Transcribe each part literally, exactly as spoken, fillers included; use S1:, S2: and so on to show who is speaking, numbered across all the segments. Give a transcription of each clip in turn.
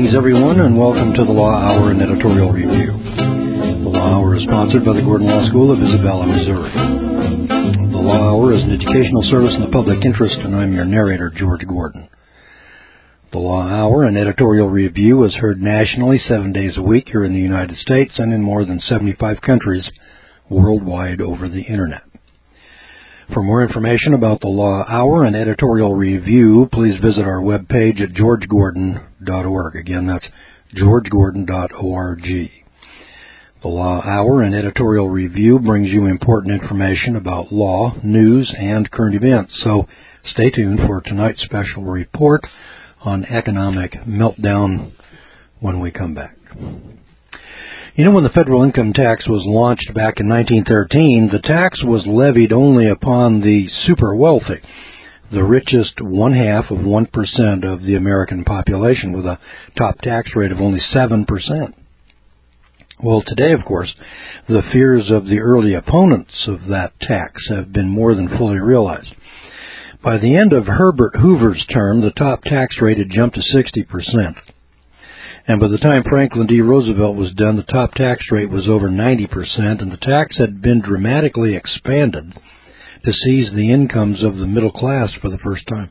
S1: Greetings, everyone, and welcome to the Law Hour and Editorial Review. The Law Hour is sponsored by the Gordon Law School of Isabella, Missouri. The Law Hour is an educational service in the public interest, and I'm your narrator, George Gordon. The Law Hour and Editorial Review is heard nationally seven days a week here in the United States and in more than seventy-five countries worldwide over the Internet. For more information about the Law Hour and Editorial Review, please visit our webpage at george gordon dot org. Again, that's george gordon dot org. The Law Hour and Editorial Review brings you important information about law, news, and current events. So stay tuned for tonight's special report on economic meltdown when we come back. You know, when the federal income tax was launched back in nineteen thirteen, the tax was levied only upon the super wealthy, the richest one-half of one percent of the American population, with a top tax rate of only seven percent. Well, today, of course, the fears of the early opponents of that tax have been more than fully realized. By the end of Herbert Hoover's term, the top tax rate had jumped to sixty percent. And by the time Franklin D. Roosevelt was done, the top tax rate was over ninety percent, and the tax had been dramatically expanded to seize the incomes of the middle class for the first time.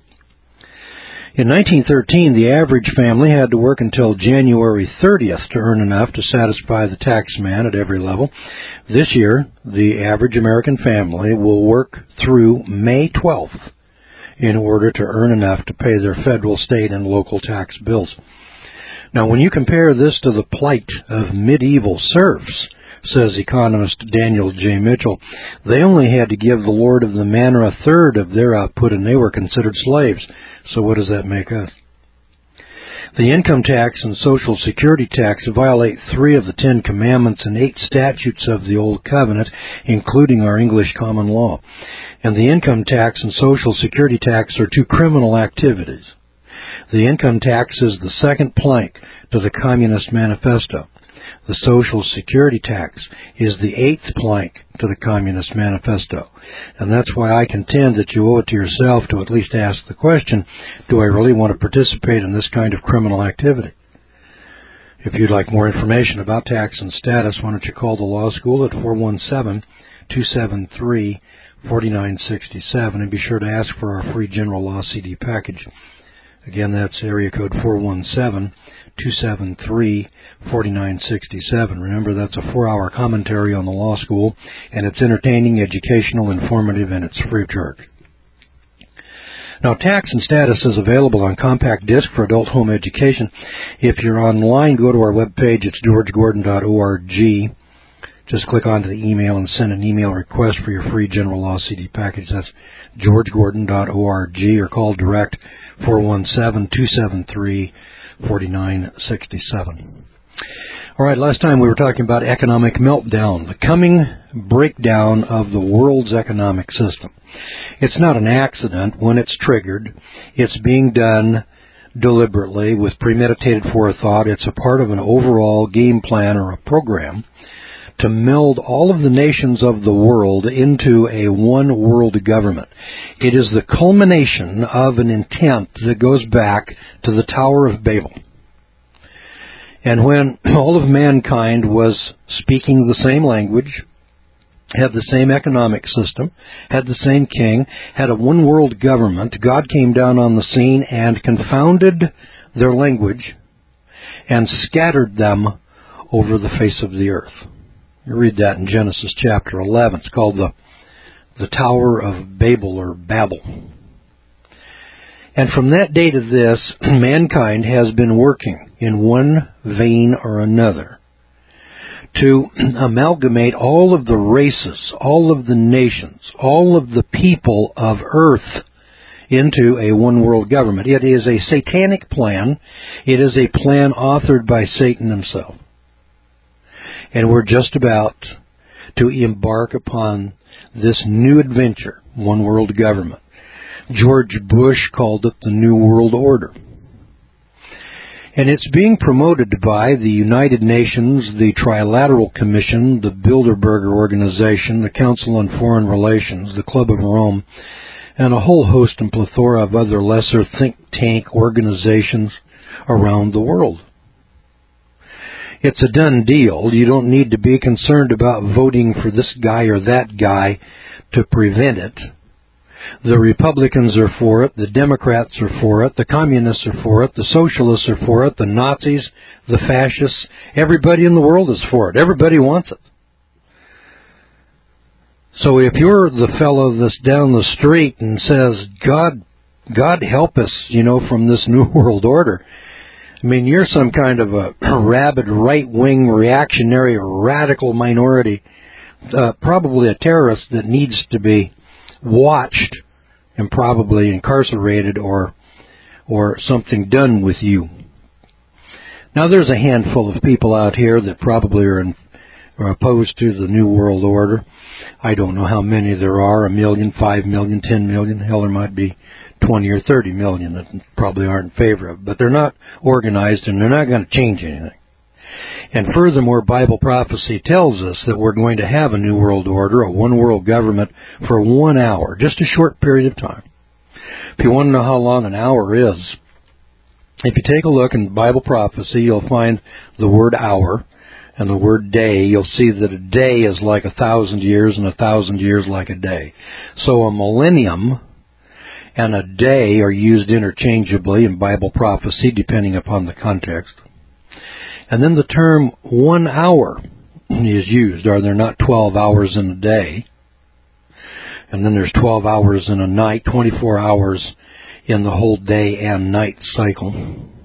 S1: In nineteen thirteen, the average family had to work until January thirtieth to earn enough to satisfy the tax man at every level. This year, the average American family will work through May twelfth in order to earn enough to pay their federal, state, and local tax bills. Now, when you compare this to the plight of medieval serfs, says economist Daniel J. Mitchell, they only had to give the lord of the manor a third of their output, and they were considered slaves. So what does that make us? The income tax and Social Security tax violate three of the Ten Commandments and eight statutes of the Old Covenant, including our English common law. And the income tax and Social Security tax are two criminal activities. The income tax is the second plank to the Communist Manifesto. The Social Security tax is the eighth plank to the Communist Manifesto. And that's why I contend that you owe it to yourself to at least ask the question, do I really want to participate in this kind of criminal activity? If you'd like more information about tax and status, why don't you call the law school at four one seven, two seven three, four nine six seven, and be sure to ask for our free general law C D package. Again, that's area code four one seven, two seven three, four nine six seven. Remember, that's a four-hour commentary on the law school, and it's entertaining, educational, informative, and it's free of charge. Now, Tax and Status is available on compact disc for adult home education. If you're online, go to our webpage. It's george gordon dot org. Just click onto the email and send an email request for your free general law C D package. That's george gordon dot org, or call direct four one seven, two seven three, four nine six seven. All right, last time we were talking about economic meltdown, the coming breakdown of the world's economic system. It's not an accident when it's triggered. It's being done deliberately with premeditated forethought. It's a part of an overall game plan or a program to meld all of the nations of the world into a one world government. It is the culmination of an intent that goes back to the Tower of Babel. And when all of mankind was speaking the same language, had the same economic system, had the same king, had a one world government, God came down on the scene and confounded their language and scattered them over the face of the earth. You read that in Genesis chapter eleven. It's called the, the Tower of Babel or Babel. And from that day to this, mankind has been working in one vein or another to amalgamate all of the races, all of the nations, all of the people of earth into a one-world government. It is a satanic plan. It is a plan authored by Satan himself. And we're just about to embark upon this new adventure, one world government. George Bush called it the New World Order. And it's being promoted by the United Nations, the Trilateral Commission, the Bilderberger Organization, the Council on Foreign Relations, the Club of Rome, and a whole host and plethora of other lesser think tank organizations around the world. It's a done deal. You don't need to be concerned about voting for this guy or that guy to prevent it. The Republicans are for it, the Democrats are for it, the Communists are for it, the Socialists are for it, the Nazis, the Fascists, everybody in the world is for it. Everybody wants it. So if you're the fellow that's down the street and says, God, God help us, you know, from this New World Order, I mean, you're some kind of a rabid right-wing reactionary radical minority, uh, probably a terrorist that needs to be watched and probably incarcerated or or something done with you. Now, there's a handful of people out here that probably are, in, are opposed to the New World Order. I don't know how many there are, a million, five million, ten million. Hell, there might be twenty or thirty million that probably aren't in favor of it. But they're not organized and they're not going to change anything. And furthermore, Bible prophecy tells us that we're going to have a new world order, a one world government for one hour, just a short period of time. If you want to know how long an hour is, if you take a look in Bible prophecy, you'll find the word hour and the word day. You'll see that a day is like a thousand years and a thousand years like a day. So a millennium and a day are used interchangeably in Bible prophecy depending upon the context. And then the term one hour is used. Are there not twelve hours in a day? And then there's twelve hours in a night, twenty-four hours in the whole day and night cycle.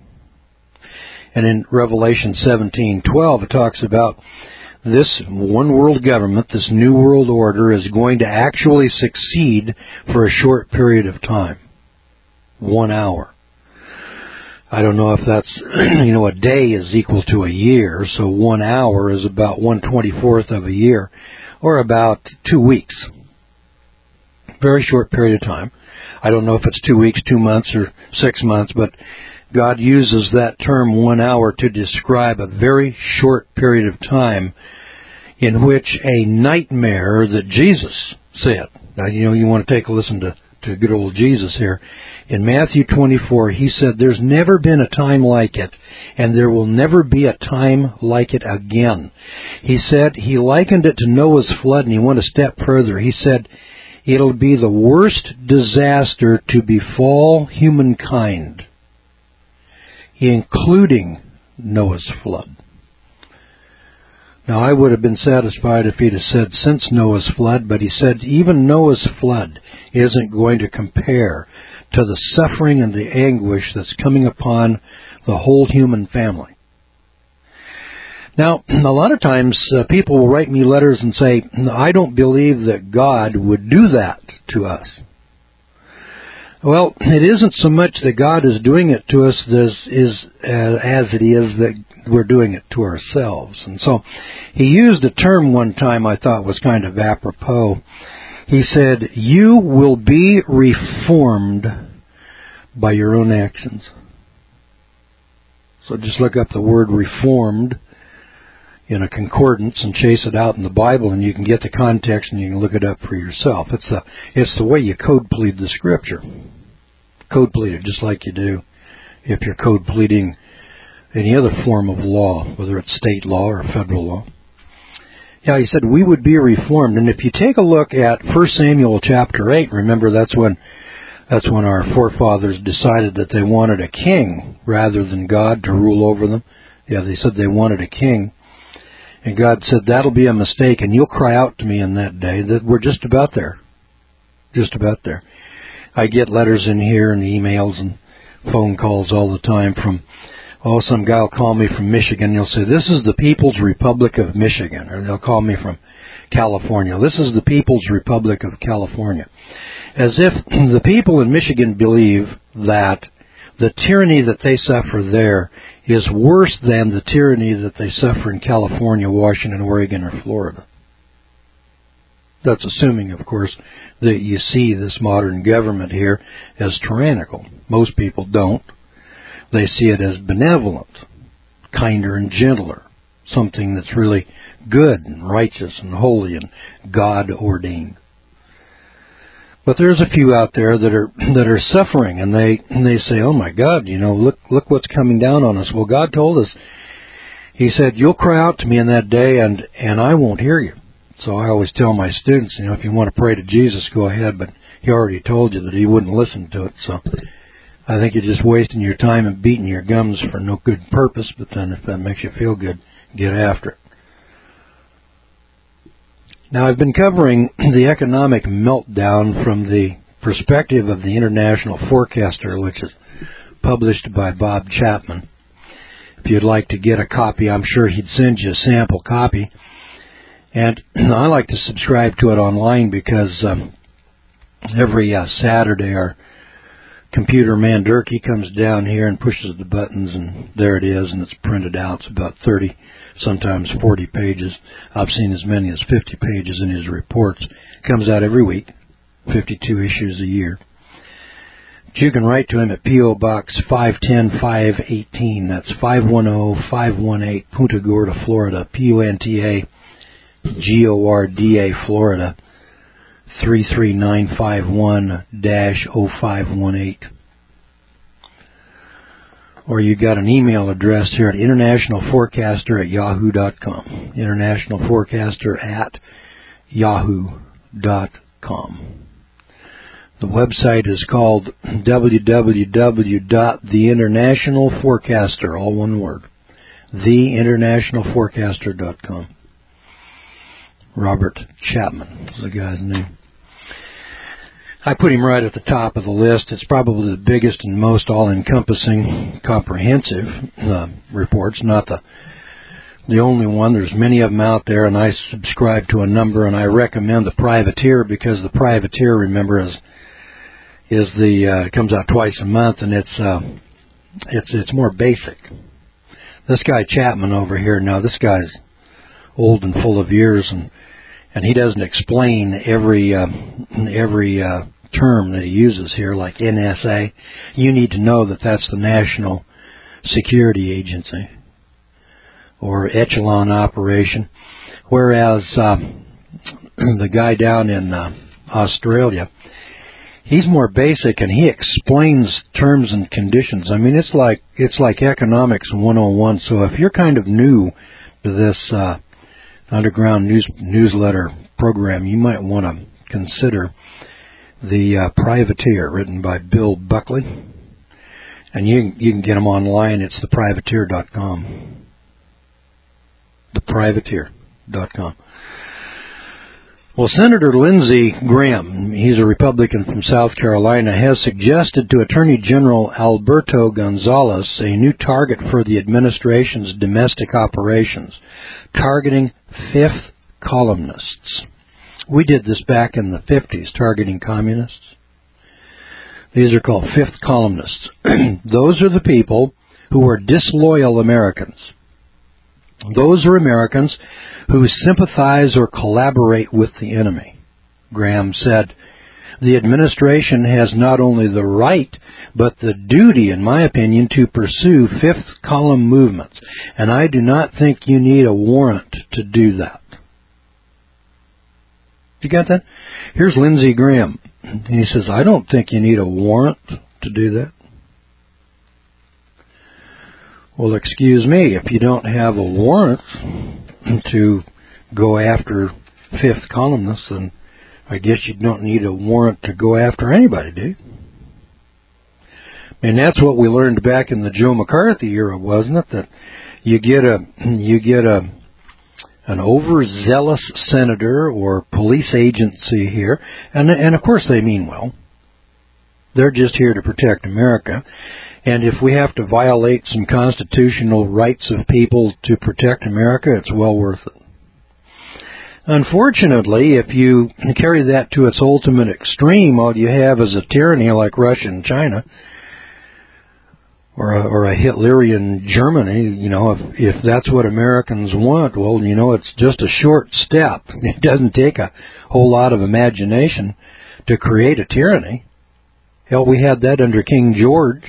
S1: And in Revelation seventeen twelve, it talks about this one world government, this new world order, is going to actually succeed for a short period of time. One hour. I don't know if that's, you know, a day is equal to a year, so one hour is about one twenty-fourth of a year, or about two weeks. Very short period of time. I don't know if it's two weeks, two months, or six months, but God uses that term one hour to describe a very short period of time in which a nightmare that Jesus said. Now, you know, you want to take a listen to, to good old Jesus here. In Matthew twenty-four, he said, there's never been a time like it, and there will never be a time like it again. He said, he likened it to Noah's flood, and he went a step further. He said, it'll be the worst disaster to befall humankind, including Noah's flood. Now, I would have been satisfied if he'd have said since Noah's flood, but he said even Noah's flood isn't going to compare to the suffering and the anguish that's coming upon the whole human family. Now, a lot of times uh, people will write me letters and say, I don't believe that God would do that to us. Well, it isn't so much that God is doing it to us as, is, uh, as it is that we're doing it to ourselves. And so he used a term one time I thought was kind of apropos. He said, you will be reformed by your own actions. So just look up the word reformed in a concordance and chase it out in the Bible, and you can get the context and you can look it up for yourself. It's the it's the way you code plead the Scripture. Code plead it just like you do if you're code pleading any other form of law, whether it's state law or federal law. Yeah, he said we would be reformed, and if you take a look at First Samuel chapter eight, remember that's when that's when our forefathers decided that they wanted a king rather than God to rule over them. Yeah, they said they wanted a king. And God said, that'll be a mistake, and you'll cry out to me in that day. That we're just about there. Just about there. I get letters in here and emails and phone calls all the time from, oh, some guy will call me from Michigan. He'll say, this is the People's Republic of Michigan. Or they'll call me from California. This is the People's Republic of California. As if the people in Michigan believe that the tyranny that they suffer there is worse than the tyranny that they suffer in California, Washington, Oregon, or Florida. That's assuming, of course, that you see this modern government here as tyrannical. Most people don't. They see it as benevolent, kinder and gentler, something that's really good and righteous and holy and God-ordained. But there's a few out there that are that are suffering, and they and they say, "Oh my God, you know, look look what's coming down on us." Well, God told us He said, you'll cry out to me in that day, and, and I won't hear you. So I always tell my students, you know, if you want to pray to Jesus, go ahead, but he already told you that he wouldn't listen to it. So I think you're just wasting your time and beating your gums for no good purpose, but then if that makes you feel good, get after it. Now, I've been covering the economic meltdown from the perspective of the International Forecaster, which is published by Bob Chapman. If you'd like to get a copy, I'm sure he'd send you a sample copy. And I like to subscribe to it online because um, every uh, Saturday our computer man Dirk, he comes down here and pushes the buttons, and there it is, and it's printed out. It's about thirty, sometimes forty pages. I've seen as many as fifty pages in his reports. It comes out every week, fifty-two issues a year. You can write to him at P O. Box five ten five eighteen. That's five one zero five one eight, Punta Gorda, Florida. P U N T A G O R D A, Florida. three three nine five one dash oh five one eight. Or you got an email address here at international forecaster at yahoo dot com. international forecaster at yahoo dot com. The website is called w w w dot the international forecaster, all one word, the international forecaster dot com. Robert Chapman is the guy's name. I put him right at the top of the list. It's probably the biggest and most all-encompassing, comprehensive uh, reports, not the the only one. There's many of them out there, and I subscribe to a number, and I recommend the Privateer because the Privateer, remember, is is the uh, it comes out twice a month, and it's uh, it's it's more basic. This guy Chapman over here, now this guy's old and full of years, and and he doesn't explain every uh, every uh, term that he uses here, like N S A. You need to know that that's the National Security Agency or Echelon Operation, whereas uh, the guy down in uh, Australia, he's more basic, and he explains terms and conditions. I mean, it's like it's like economics one oh one. So if you're kind of new to this uh, underground news newsletter program, you might want to consider the uh, Privateer, written by Bill Buckley, and you you can get them online. It's the privateer dot com. the privateer dot com. Well, Senator Lindsey Graham, he's a Republican from South Carolina, has suggested to Attorney General Alberto Gonzales a new target for the administration's domestic operations, targeting fifth columnists. We did this back in the fifties, targeting communists. These are called fifth columnists. Those are the people who are disloyal Americans. Those are Americans who sympathize or collaborate with the enemy. Graham said, the administration has not only the right, but the duty, in my opinion, to pursue fifth column movements. And I do not think you need a warrant to do that. You got that? Here's Lindsey Graham. And he says, I don't think you need a warrant to do that. Well, excuse me, if you don't have a warrant to go after fifth columnists, then I guess you don't need a warrant to go after anybody, do you? And that's what we learned back in the Joe McCarthy era, wasn't it? That you get a you get a an overzealous senator or police agency here, and and of course they mean well. They're just here to protect America. And if we have to violate some constitutional rights of people to protect America, it's well worth it. Unfortunately, if you carry that to its ultimate extreme, all you have is a tyranny like Russia and China, or a, or a Hitlerian Germany. You know, if if that's what Americans want, well, you know, it's just a short step. It doesn't take a whole lot of imagination to create a tyranny. Hell, we had that under King George.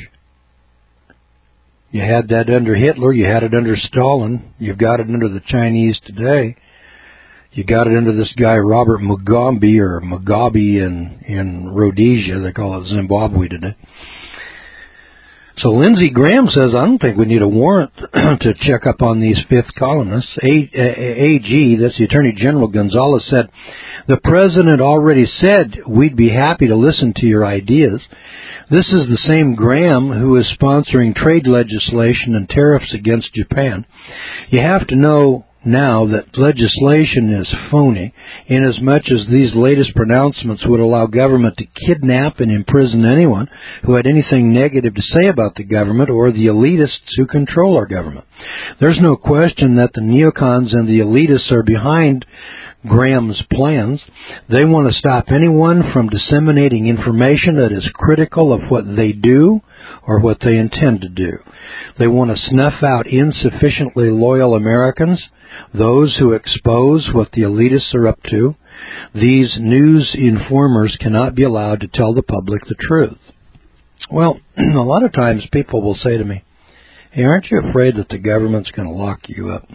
S1: You had that under Hitler. You had it under Stalin. You've got it under the Chinese today. You got it under this guy Robert Mugabe or Mugabe in in Rhodesia. They call it Zimbabwe today. So Lindsey Graham says, I don't think we need a warrant to check up on these fifth columnists. A G, that's the Attorney General Gonzalez, said, the president already said we'd be happy to listen to your ideas. This is the same Graham who is sponsoring trade legislation and tariffs against Japan. You have to know now that legislation is phony, inasmuch as these latest pronouncements would allow government to kidnap and imprison anyone who had anything negative to say about the government or the elitists who control our government. There's no question that the neocons and the elitists are behind Graham's plans. They want to stop anyone from disseminating information that is critical of what they do or what they intend to do. They want to snuff out insufficiently loyal Americans, those who expose what the elitists are up to. These news informers cannot be allowed to tell the public the truth. Well, a lot of times people will say to me, hey, aren't you afraid that the government's going to lock you up?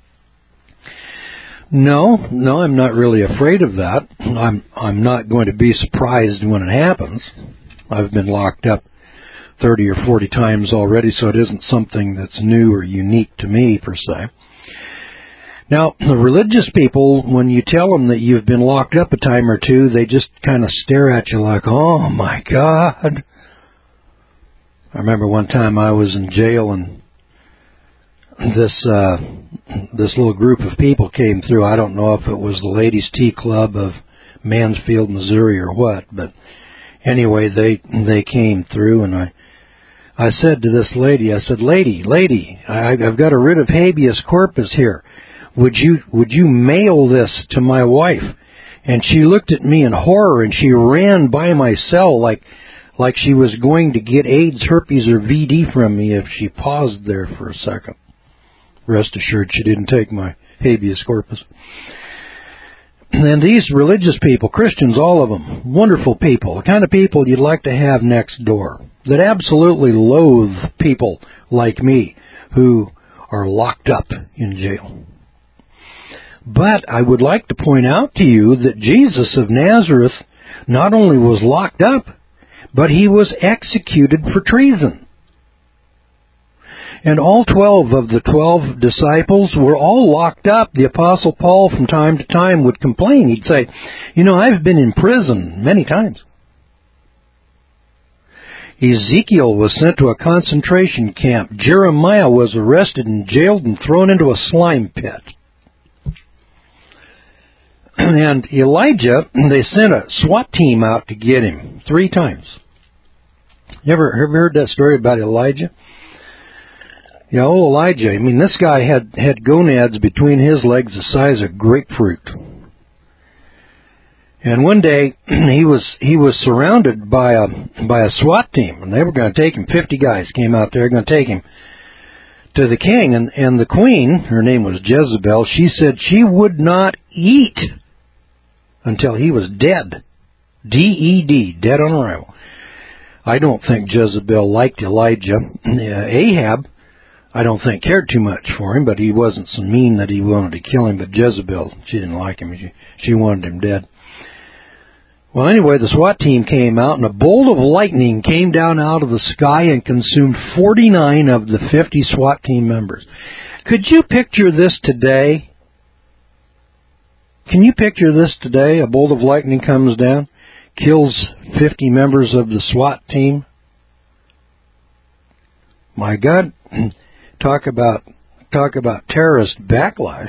S1: No, no, I'm not really afraid of that. I'm I'm not going to be surprised when it happens. I've been locked up thirty or forty times already, so it isn't something that's new or unique to me, per se. Now, the religious people, when you tell them that you've been locked up a time or two, they just kind of stare at you like, oh, my God. I remember one time I was in jail, and this uh, this little group of people came through. I don't know if it was the Ladies' Tea Club of Mansfield, Missouri, or what, but anyway, they they came through, and I I said to this lady, I said, lady, lady, I, I've got a writ of habeas corpus here. Would you would you mail this to my wife? And she looked at me in horror, and she ran by my cell like like she was going to get AIDS, herpes, or V D from me if she paused there for a second. Rest assured, she didn't take my habeas corpus. And these religious people, Christians, all of them, wonderful people, the kind of people you'd like to have next door, that absolutely loathe people like me who are locked up in jail. But I would like to point out to you that Jesus of Nazareth not only was locked up, but he was executed for treason. And all twelve of the twelve disciples were all locked up. The Apostle Paul from time to time would complain. He'd say, you know, I've been in prison many times. Ezekiel was sent to a concentration camp. Jeremiah was arrested and jailed and thrown into a slime pit. And Elijah, they sent a SWAT team out to get him three times. You ever, ever heard that story about Elijah? Yeah, old Elijah, I mean, this guy had, had gonads between his legs the size of grapefruit. And one day, he was he was surrounded by a by a SWAT team, and they were going to take him. Fifty guys came out there, going to take him to the king. And, and the queen, her name was Jezebel, she said she would not eat until he was dead. D E D, dead on arrival. I don't think Jezebel liked Elijah. Uh, Ahab, I don't think cared too much for him, but he wasn't so mean that he wanted to kill him. But Jezebel, she didn't like him. She, she wanted him dead. Well, anyway, the SWAT team came out, and a bolt of lightning came down out of the sky and consumed forty-nine of the fifty SWAT team members. Could you picture this today? Can you picture this today? A bolt of lightning comes down, kills fifty members of the SWAT team. My God, talk about talk about terrorist backlash.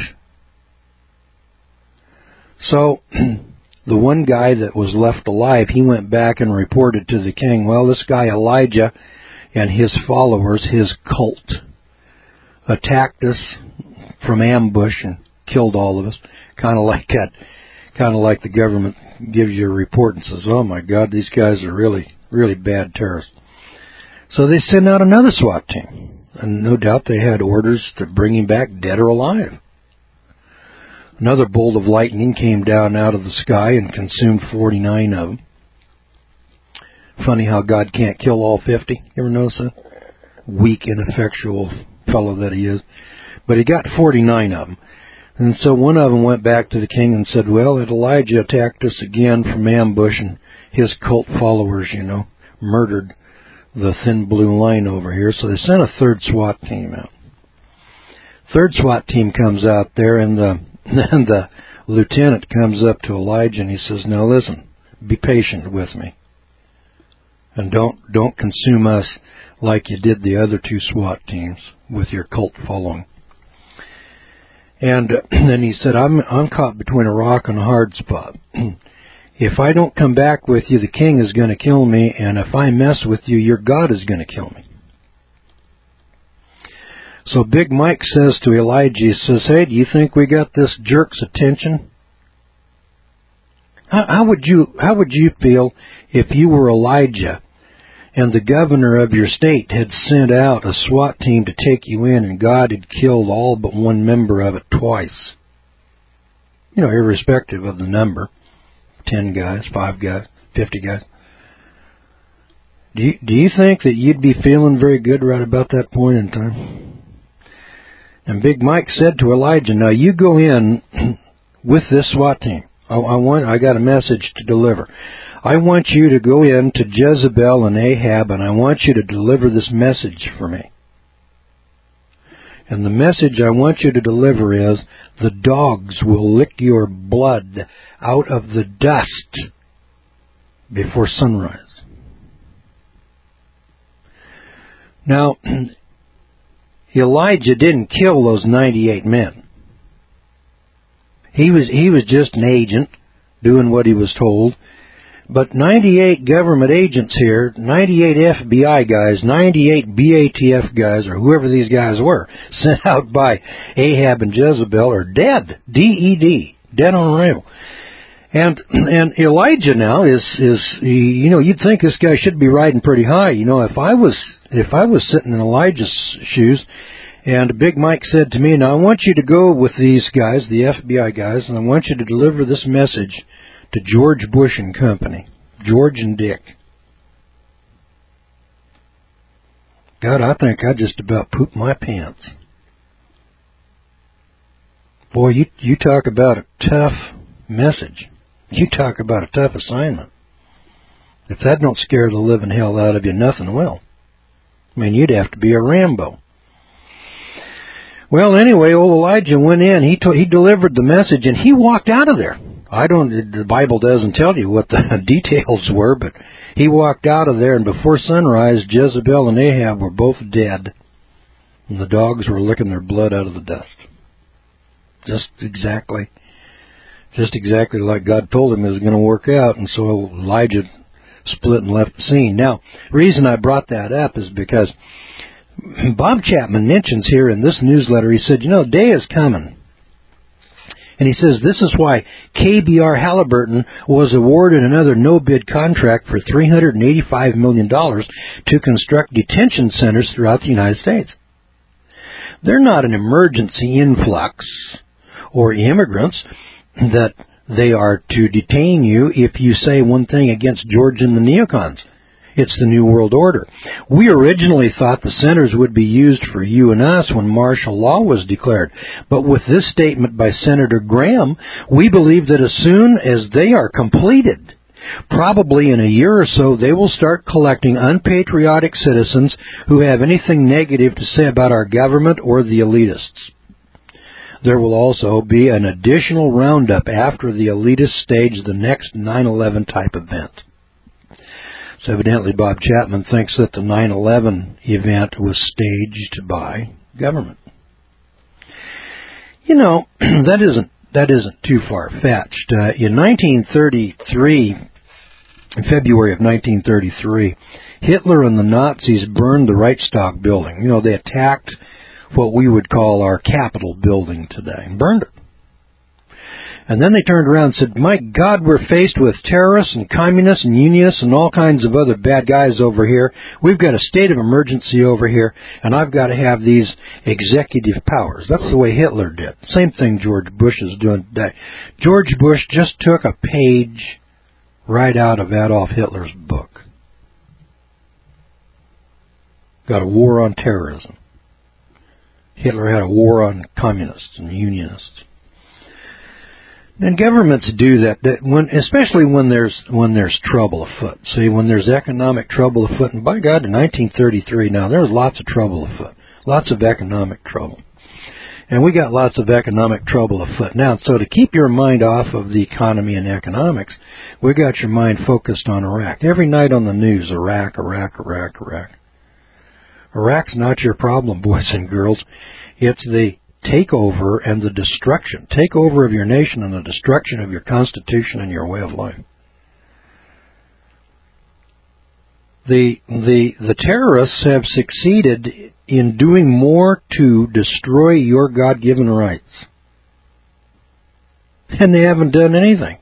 S1: So the one guy that was left alive, he went back and reported to the king, well, this guy Elijah and his followers, his cult, attacked us from ambush and killed all of us. Kind of like that, kind of like the government gives you a report and says, oh my God, these guys are really, really bad terrorists. So they send out another SWAT team. And no doubt they had orders to bring him back dead or alive. Another bolt of lightning came down out of the sky and consumed forty-nine of them. Funny how God can't kill all fifty. You ever notice that? Weak, ineffectual fellow that he is. But he got forty-nine of them. And so one of them went back to the king and said, well, Elijah attacked us again from ambush, and his cult followers, you know, murdered the thin blue line over here. So they sent a third SWAT team out. Third SWAT team comes out there, and the, and the lieutenant comes up to Elijah and he says, now listen, be patient with me. And don't don't consume us like you did the other two SWAT teams with your cult following. And then he said, I'm I'm caught between a rock and a hard spot. If I don't come back with you, the king is going to kill me, and if I mess with you, your God is going to kill me. So Big Mike says to Elijah, he says, hey, do you think we got this jerk's attention? How, how would you how would you feel if you were Elijah and the governor of your state had sent out a SWAT team to take you in, and God had killed all but one member of it twice? You know, irrespective of the number. Ten guys, five guys, fifty guys. Do you, do you think that you'd be feeling very good right about that point in time? And Big Mike said to Elijah, now you go in with this SWAT team. I, I want, I got a message to deliver. I want you to go in to Jezebel and Ahab, and I want you to deliver this message for me. And the message I want you to deliver is, the dogs will lick your blood out of the dust before sunrise. Now, Elijah didn't kill those ninety-eight men. He was, he was just an agent doing what he was told. But ninety-eight government agents here, ninety-eight F B I guys, ninety-eight B A T F guys, or whoever these guys were, sent out by Ahab and Jezebel, are dead. D E D. Dead on arrival. And and Elijah now is, is you know, you'd think this guy should be riding pretty high. You know, if I was if I was sitting in Elijah's shoes, and Big Mike said to me, now I want you to go with these guys, the F B I guys, and I want you to deliver this message to George Bush and Company, George and Dick. God, I think I just about pooped my pants. Boy, you you talk about a tough message. You talk about a tough assignment. If that don't scare the living hell out of you, nothing will. I mean, you'd have to be a Rambo. Well, anyway, old Elijah went in. He to, he delivered the message, and he walked out of there. I don't. The Bible doesn't tell you what the details were, but he walked out of there, and before sunrise, Jezebel and Ahab were both dead, and the dogs were licking their blood out of the dust. Just exactly, just exactly like God told him it was going to work out, and so Elijah split and left the scene. Now, the reason I brought that up is because Bob Chapman mentions here in this newsletter, he said, you know, day is coming. And he says this is why K B R Halliburton was awarded another no-bid contract for three hundred eighty-five million dollars to construct detention centers throughout the United States. They're not an emergency influx or immigrants that they are to detain you if you say one thing against George and the neocons. It's the New World Order. We originally thought the centers would be used for you and us when martial law was declared. But with this statement by Senator Graham, we believe that as soon as they are completed, probably in a year or so, they will start collecting unpatriotic citizens who have anything negative to say about our government or the elitists. There will also be an additional roundup after the elitists stage the next nine eleven type event. So evidently Bob Chapman thinks that the nine eleven event was staged by government. You know, that isn't that isn't too far-fetched. Uh, in nineteen thirty-three, in February of nineteen thirty-three, Hitler and the Nazis burned the Reichstag building. You know, they attacked what we would call our Capitol building today, and burned it. And then they turned around and said, my God, we're faced with terrorists and communists and unionists and all kinds of other bad guys over here. We've got a state of emergency over here, and I've got to have these executive powers. That's the way Hitler did. Same thing George Bush is doing today. George Bush just took a page right out of Adolf Hitler's book. Got a war on terrorism. Hitler had a war on communists and unionists. And governments do that, that when, especially when there's when there's trouble afoot. See, when there's economic trouble afoot, and by God, in nineteen thirty-three now, there was lots of trouble afoot, lots of economic trouble. And we got lots of economic trouble afoot now. So to keep your mind off of the economy and economics, we got your mind focused on Iraq. Every night on the news, Iraq, Iraq, Iraq, Iraq. Iraq's not your problem, boys and girls. It's the takeover and the destruction, takeover of your nation and the destruction of your constitution and your way of life. The the the terrorists have succeeded in doing more to destroy your God-given rights, and they haven't done anything.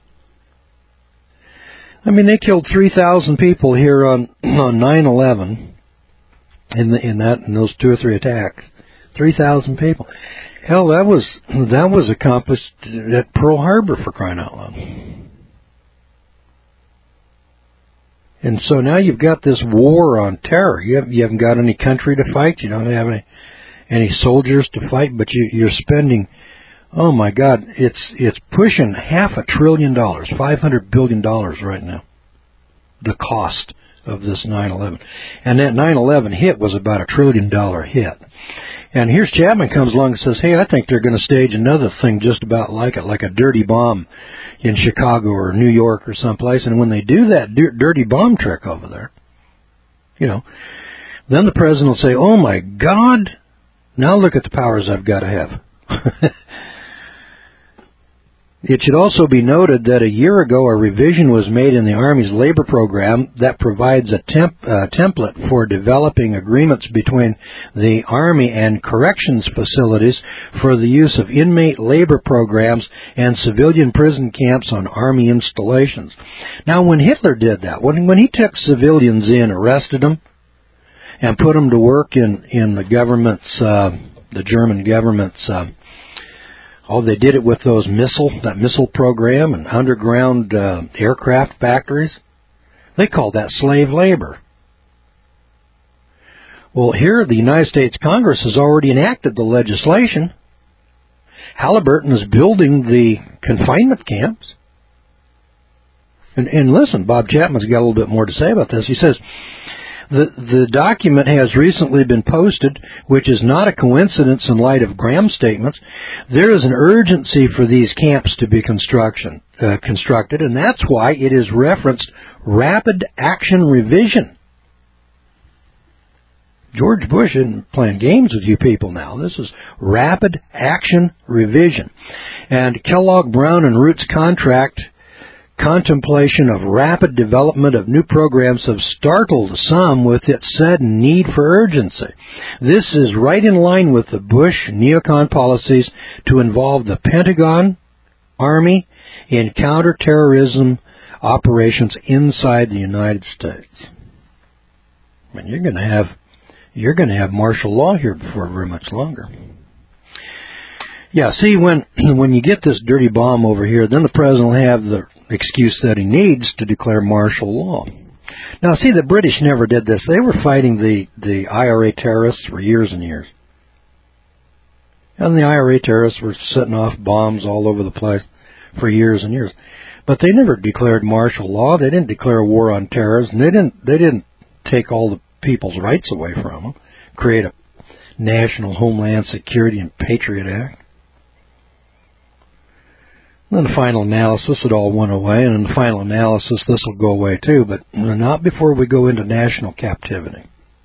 S1: I mean, they killed three thousand people here on on nine eleven in the, in that in those two or three attacks. Three thousand people. Hell, that was that was accomplished at Pearl Harbor, for crying out loud. And so now you've got this war on terror. You haven't, you haven't got any country to fight. You don't have any any soldiers to fight, but you, you're spending. Oh my God, it's it's pushing half a trillion dollars, five hundred billion dollars right now. The cost of this nine eleven, and that nine eleven hit was about a trillion dollar hit. And here's Chapman comes along and says, hey, I think they're going to stage another thing just about like it, like a dirty bomb in Chicago or New York or someplace. And when they do that dir- dirty bomb trick over there, you know, then the president will say, oh, my God, now look at the powers I've got to have. It should also be noted that a year ago a revision was made in the Army's labor program that provides a temp, uh, template for developing agreements between the Army and corrections facilities for the use of inmate labor programs and civilian prison camps on Army installations. Now, when Hitler did that, when, when he took civilians in, arrested them, and put them to work in, in the government's, uh, the German government's, uh, Oh, they did it with those missile, that missile program and underground uh, aircraft factories. They called that slave labor. Well, here the United States Congress has already enacted the legislation. Halliburton is building the confinement camps. And, and listen, Bob Chapman's got a little bit more to say about this. He says, The, the document has recently been posted, which is not a coincidence in light of Graham's statements. There is an urgency for these camps to be construction, uh, constructed, and that's why it is referenced rapid action revision. George Bush isn't playing games with you people now. This is rapid action revision. And Kellogg, Brown, and Root's contract contemplation of rapid development of new programs have startled some with its sudden need for urgency. This is right in line with the Bush neocon policies to involve the Pentagon, Army, in counterterrorism operations inside the United States. I mean, you're going to have you're going to have martial law here before very much longer. Yeah, see, when when you get this dirty bomb over here, then the president will have the excuse that he needs to declare martial law. Now, see, the British never did this. They were fighting the, the I R A terrorists for years and years. And the I R A terrorists were setting off bombs all over the place for years and years. But they never declared martial law. They didn't declare war on terrorism. They didn't, they didn't take all the people's rights away from them, create a National Homeland Security and Patriot Act. In the final analysis, it all went away, and in the final analysis, this will go away too, but not before we go into national captivity.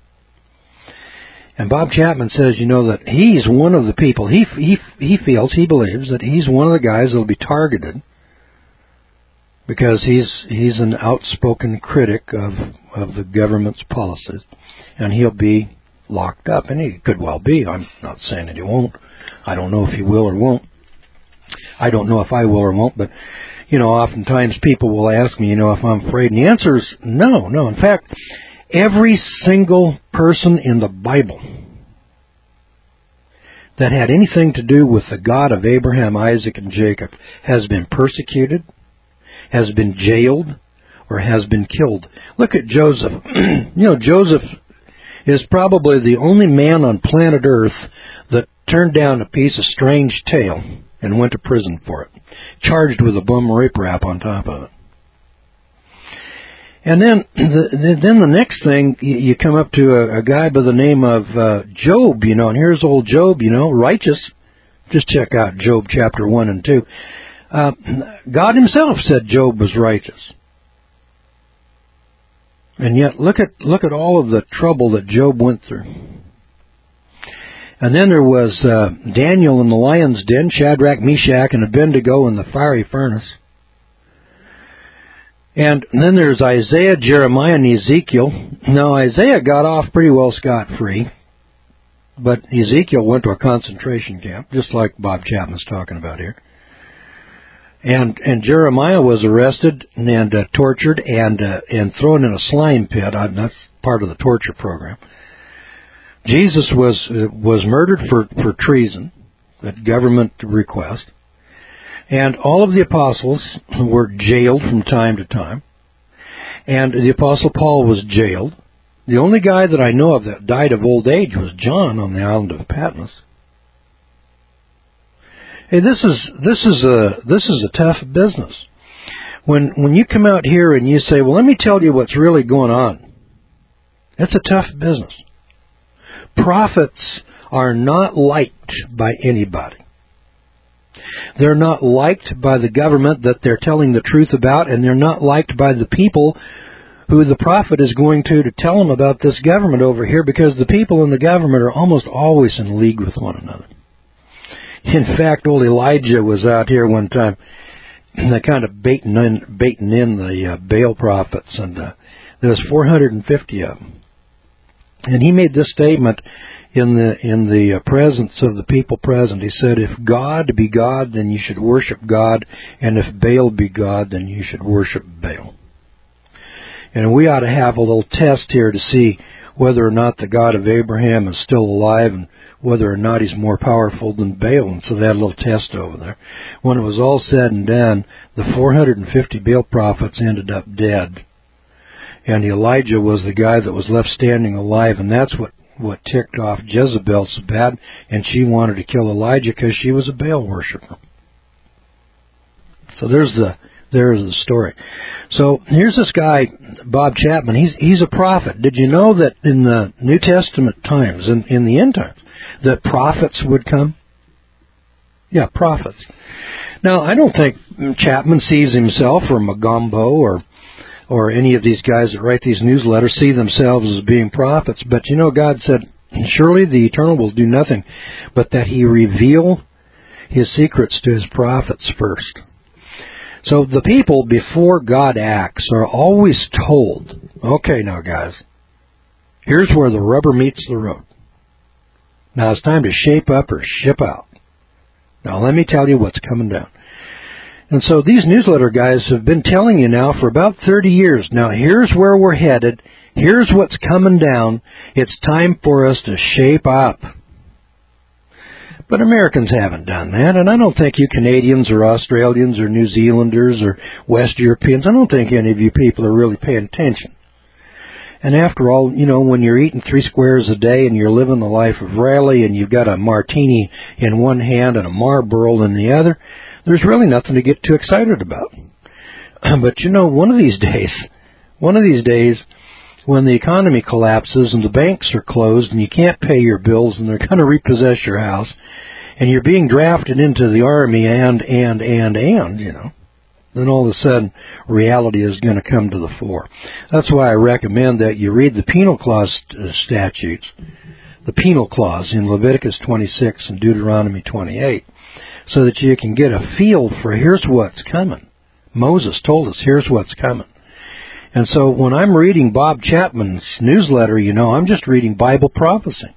S1: And Bob Chapman says, you know, that he's one of the people, he he he feels, he believes that he's one of the guys that will be targeted because he's he's an outspoken critic of, of the government's policies, and he'll be locked up, and he could well be. I'm not saying that he won't. I don't know if he will or won't. I don't know if I will or won't, but, you know, oftentimes people will ask me, you know, if I'm afraid. And the answer is no, no. In fact, every single person in the Bible that had anything to do with the God of Abraham, Isaac, and Jacob has been persecuted, has been jailed, or has been killed. Look at Joseph. You know, Joseph is probably the only man on planet Earth that turned down a piece of strange tale and went to prison for it, charged with a bum rape rap on top of it. And then the, then the next thing, you come up to a, a guy by the name of uh, Job, you know, and here's old Job, you know, righteous. Just check out Job chapter one and two. Uh, God himself said Job was righteous. And yet, look at look at all of the trouble that Job went through. And then there was uh, Daniel in the lion's den, Shadrach, Meshach, and Abednego in the fiery furnace. And then there's Isaiah, Jeremiah, and Ezekiel. Now, Isaiah got off pretty well scot-free, but Ezekiel went to a concentration camp, just like Bob Chapman's talking about here. And and Jeremiah was arrested and uh, tortured and uh, and thrown in a slime pit. Uh, that's part of the torture program. Jesus was uh, was murdered for, for treason, at government request. And all of the apostles were jailed from time to time. And the apostle Paul was jailed. The only guy that I know of that died of old age was John on the island of Patmos. Hey, this is this is a this is a tough business. When when you come out here and you say, "Well, let me tell you what's really going on," it's a tough business. Prophets are not liked by anybody. They're not liked by the government that they're telling the truth about, and they're not liked by the people who the prophet is going to to tell them about this government over here, because the people in the government are almost always in league with one another. In fact, old Elijah was out here one time, they kind of baiting in, baiting in the uh, Baal prophets, and uh, there was four hundred fifty of them. And he made this statement in the in the presence of the people present. He said, "If God be God, then you should worship God, and if Baal be God, then you should worship Baal." And we ought to have a little test here to see whether or not the God of Abraham is still alive, and whether or not he's more powerful than Baal. And so they had a little test over there. When it was all said and done, the four hundred fifty Baal prophets ended up dead. And Elijah was the guy that was left standing alive, and that's what, what ticked off Jezebel so bad, and she wanted to kill Elijah because she was a Baal worshiper. So there's the there's the story. So here's this guy, Bob Chapman. He's he's a prophet. Did you know that in the New Testament times, in, in the end times, that prophets would come? Yeah, prophets. Now, I don't think Chapman sees himself, or Magombo, or or any of these guys that write these newsletters see themselves as being prophets. But, you know, God said, "Surely the Eternal will do nothing, but that he reveal his secrets to his prophets first." So the people, before God acts, are always told, "Okay, now, guys, here's where the rubber meets the road. Now it's time to shape up or ship out. Now let me tell you what's coming down." And so these newsletter guys have been telling you now for about thirty years. Now here's where we're headed. Here's what's coming down. It's time for us to shape up. But Americans haven't done that, and I don't think you Canadians or Australians or New Zealanders or West Europeans, I don't think any of you people are really paying attention. And after all, you know, when you're eating three squares a day and you're living the life of Riley and you've got a martini in one hand and a Marlboro in the other, there's really nothing to get too excited about. But you know, one of these days, one of these days, when the economy collapses and the banks are closed and you can't pay your bills and they're going to repossess your house and you're being drafted into the army and, and, and, and, you know, then all of a sudden reality is going to come to the fore. That's why I recommend that you read the penal clause statutes, the penal clause in Leviticus twenty-six and Deuteronomy twenty-eight, so that you can get a feel for here's what's coming. Moses told us here's what's coming. And so when I'm reading Bob Chapman's newsletter, you know, I'm just reading Bible prophecy.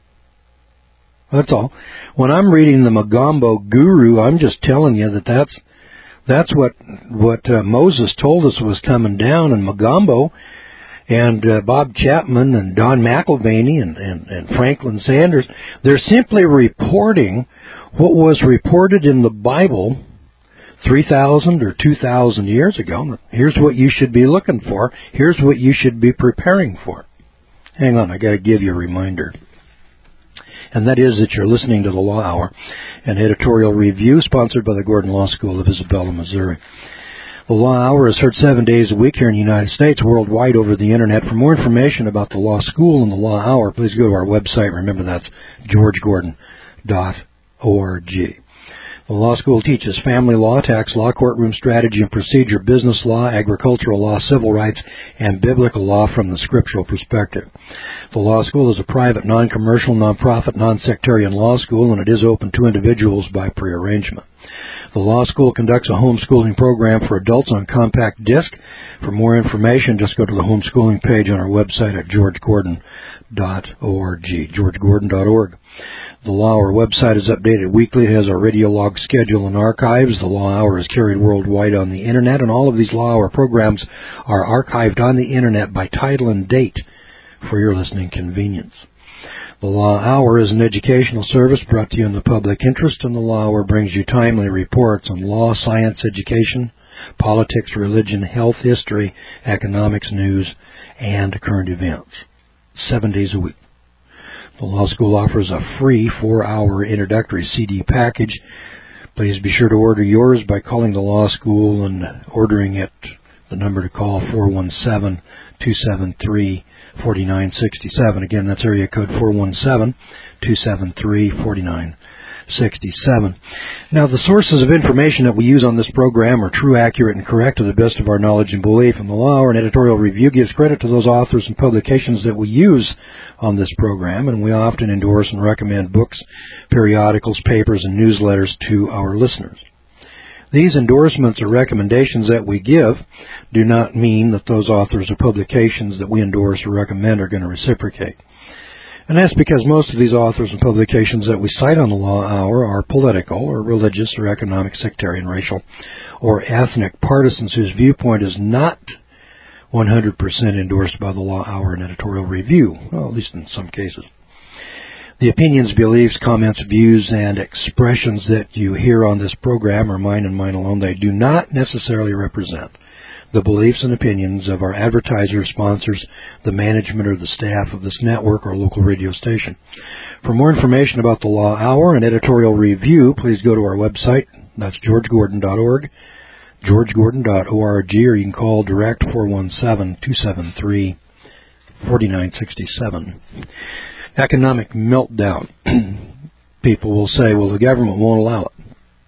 S1: That's all. When I'm reading the Magombo Guru, I'm just telling you that that's that's what what uh, Moses told us was coming down. And Magombo and uh, Bob Chapman and Don McIlvaney and, and, and Franklin Sanders, they're simply reporting what was reported in the Bible three thousand or two thousand years ago. Here's what you should be looking for. Here's what you should be preparing for. Hang on, I got to give you a reminder. and that is that you're listening to the Law Hour, an editorial review sponsored by the Gordon Law School of Isabella, Missouri. The Law Hour is heard seven days a week here in the United States, worldwide over the Internet. For more information about the Law School and the Law Hour, please go to our website. Remember, that's george gordon dot org. The law school teaches family law, tax law, courtroom strategy and procedure, business law, agricultural law, civil rights, and biblical law from the scriptural perspective. The law school is a private, non-commercial, non-profit, non-sectarian law school, and it is open to individuals by prearrangement. The law school conducts a homeschooling program for adults on compact disc. For more information, just go to the homeschooling page on our website at george gordon dot org, george gordon dot org. The Law Hour website is updated weekly. It has our radio log schedule and archives. The Law Hour is carried worldwide on the Internet, and all of these Law Hour programs are archived on the Internet by title and date for your listening convenience. The Law Hour is an educational service brought to you in the public interest, and the Law Hour brings you timely reports on law, science, education, politics, religion, health, history, economics, news, and current events. Seven days a week. The Law School offers a free four-hour introductory C D package. Please be sure to order yours by calling the Law School and ordering it. The number to call, four one seven, two seven three, four nine six seven. Again, that's area code four one seven, two seven three, four nine six seven. Now, the sources of information that we use on this program are true, accurate, and correct to the best of our knowledge and belief. And the Law Hour and editorial review gives credit to those authors and publications that we use on this program, and we often endorse and recommend books, periodicals, papers, and newsletters to our listeners. These endorsements or recommendations that we give do not mean that those authors or publications that we endorse or recommend are going to reciprocate. And that's because most of these authors and publications that we cite on the Law Hour are political or religious or economic, sectarian, racial, or ethnic partisans whose viewpoint is not one hundred percent endorsed by the Law Hour and editorial review, well, at least in some cases. The opinions, beliefs, comments, views, and expressions that you hear on this program are mine and mine alone. They do not necessarily represent the beliefs and opinions of our advertisers, sponsors, the management, or the staff of this network or local radio station. For more information about the Law Hour and editorial review, please go to our website. That's george gordon dot org, george gordon dot org, or you can call direct four one seven, two seven three, four nine six seven. Economic meltdown. People will say, well, the government won't allow it.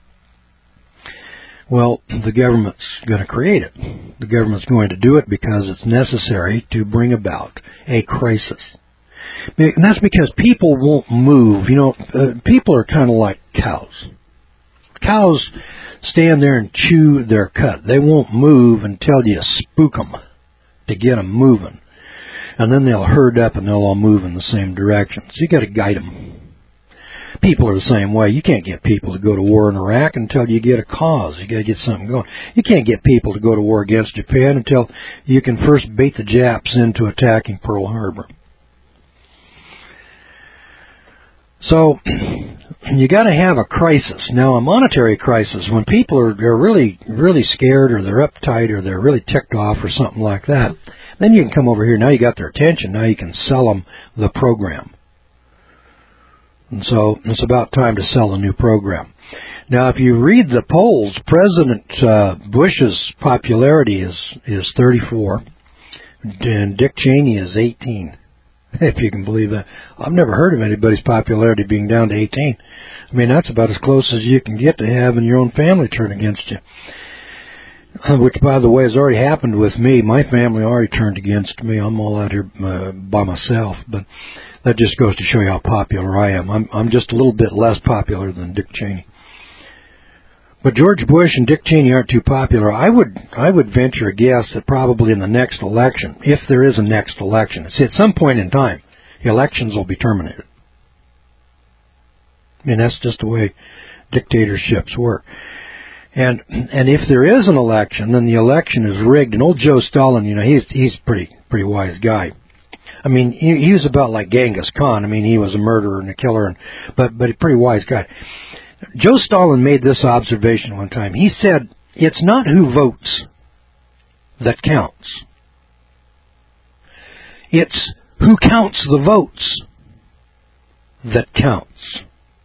S1: Well, the government's going to create it. The government's going to do it because it's necessary to bring about a crisis. And that's because people won't move. You know, uh, people are kind of like cows. Cows stand there and chew their cud. They won't move until you spook them to get them moving. And then they'll herd up and they'll all move in the same direction. So you got to guide them. People are the same way. You can't get people to go to war in Iraq until you get a cause. You got to get something going. You can't get people to go to war against Japan until you can first bait the Japs into attacking Pearl Harbor. So you got to have a crisis. Now, a monetary crisis, when people are they're really, really scared or they're uptight or they're really ticked off or something like that, then you can come over here. Now you got their attention. Now you can sell them the program. And so it's about time to sell a new program. Now, if you read the polls, President uh, Bush's popularity is, is thirty-four, and Dick Cheney is eighteen, if you can believe that. I've never heard of anybody's popularity being down to eighteen. I mean, that's about as close as you can get to having your own family turn against you. Which, by the way, has already happened with me. My family already turned against me. I'm all out here uh, by myself. But that just goes to show you how popular I am. I'm, I'm just a little bit less popular than Dick Cheney. But George Bush and Dick Cheney aren't too popular. I would I would venture a guess that probably in the next election, if there is a next election, it's at some point in time, elections will be terminated. I mean, that's just the way dictatorships work. And and if there is an election, then the election is rigged. And old Joe Stalin, you know, he's he's a pretty pretty wise guy. I mean, he, he was about like Genghis Khan. I mean, he was a murderer and a killer, and but but a pretty wise guy. Joe Stalin made this observation one time. He said, "It's not who votes that counts. It's who counts the votes that counts,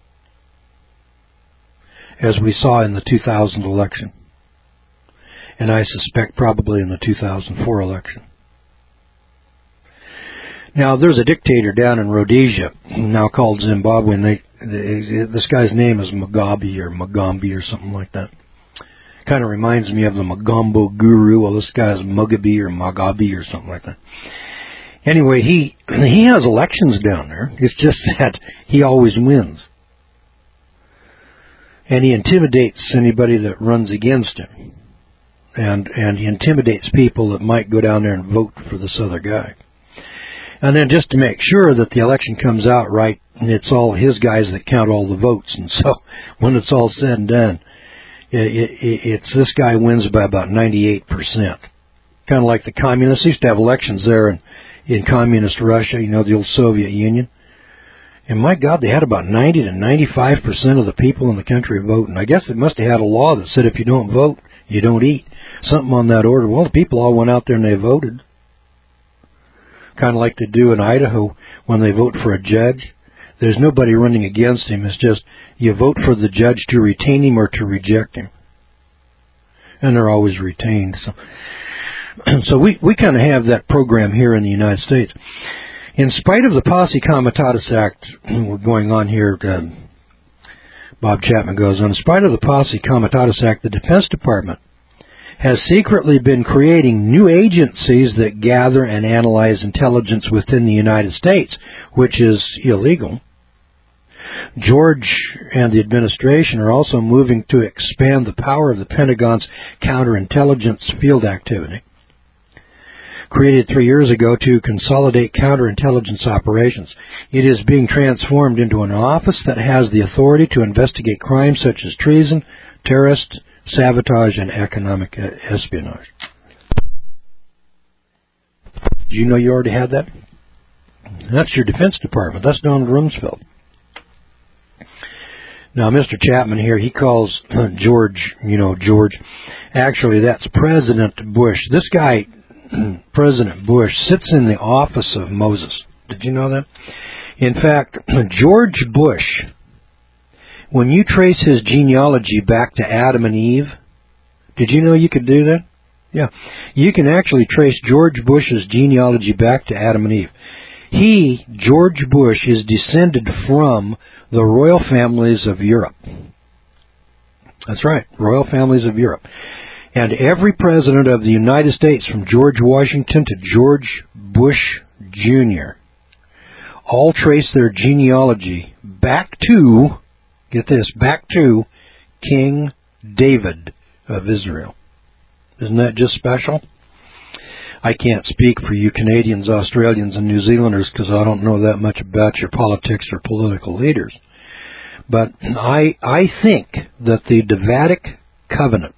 S1: as we saw in the two thousand election, and I suspect probably in the two thousand four election. Now, there's a dictator down in Rhodesia, now called Zimbabwe, and they, they, this guy's name is Mugabe or Mugambi or something like that. Kind of reminds me of the Magombo Guru. Well, this guy's Mugabe or Mugabe or something like that. Anyway, he he has elections down there. It's just that he always wins. And he intimidates anybody that runs against him. And, and he intimidates people that might go down there and vote for this other guy. And then just to make sure that the election comes out right, it's all his guys that count all the votes. And so when it's all said and done, it, it, it's this guy wins by about ninety-eight percent. Kind of like the communists. They used to have elections there in, in communist Russia, you know, the old Soviet Union. And my God, they had about ninety to ninety-five percent of the people in the country voting. I guess they must have had a law that said if you don't vote, you don't eat. Something on that order. Well, the people all went out there and they voted. Kind of like they do in Idaho when they vote for a judge. There's nobody running against him. It's just you vote for the judge to retain him or to reject him. And they're always retained. So, so we, we kind of have that program here in the United States. In spite of the Posse Comitatus Act, we're going on here, uh, Bob Chapman goes on, in spite of the Posse Comitatus Act, the Defense Department has secretly been creating new agencies that gather and analyze intelligence within the United States, which is illegal. George and the administration are also moving to expand the power of the Pentagon's counterintelligence field activity. Created three years ago to consolidate counterintelligence operations, it is being transformed into an office that has the authority to investigate crimes such as treason, terrorist, sabotage, and economic espionage. Did you know you already had that? That's your Defense Department. That's Donald Rumsfeld. Now, Mister Chapman here, he calls George, you know, George. Actually, that's President Bush. This guy, President Bush, sits in the office of Moses. Did you know that? In fact, George Bush, when you trace his genealogy back to Adam and Eve, did you know you could do that? Yeah. You can actually trace George Bush's genealogy back to Adam and Eve. He, George Bush, is descended from the royal families of Europe. That's right, royal families of Europe. And every president of the United States, from George Washington to George Bush Junior, all trace their genealogy back to, get this, back to King David of Israel. Isn't that just special? I can't speak for you Canadians, Australians, and New Zealanders because I don't know that much about your politics or political leaders. But I I think that the Davidic covenant